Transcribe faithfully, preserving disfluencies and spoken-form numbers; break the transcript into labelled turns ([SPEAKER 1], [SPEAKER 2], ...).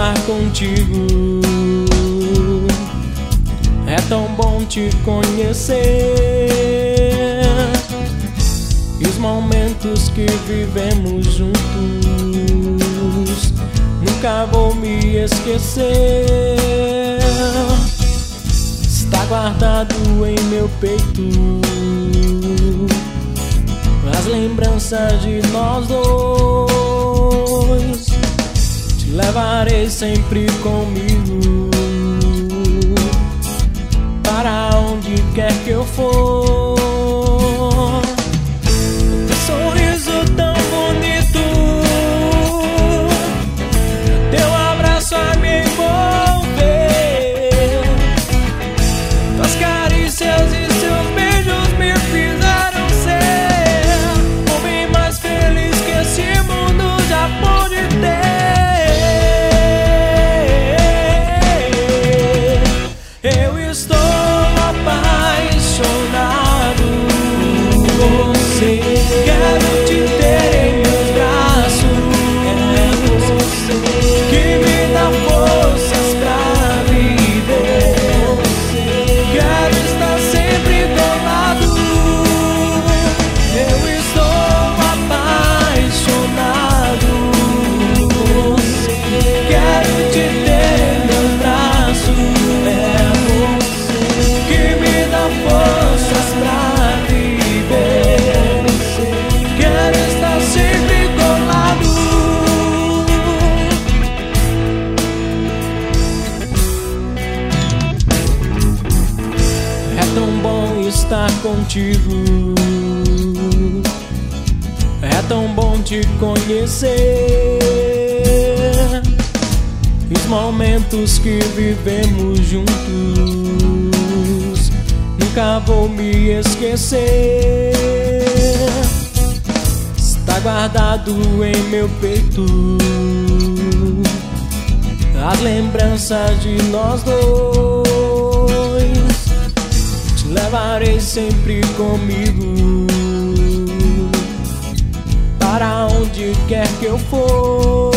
[SPEAKER 1] estar contigo. É tão bom te conhecer, e os momentos que vivemos juntos nunca vou me esquecer. Está guardado em meu peito as lembranças de nós dois. Te levarei sempre comigo para onde quer que eu for. Teu sorriso tão bonito, teu abraço a me envolver, tuas carícias e seus beijos me fizeram ser o homem mais feliz que esse mundo já pôde ter. Eu estou apaixonado por você, quero te ter em meus braços. É você que me dá forças pra viver. Quero estar sempre do lado. Eu estou apaixonado por você, quero te ter em meus braços. É que me dá forças pra viver. Quero estar sempre colado. É tão bom estar contigo, é tão bom te conhecer, e os momentos que vivemos juntos nunca vou me esquecer. Está guardado em meu peito as lembranças de nós dois. Te levarei sempre comigo para onde quer que eu for.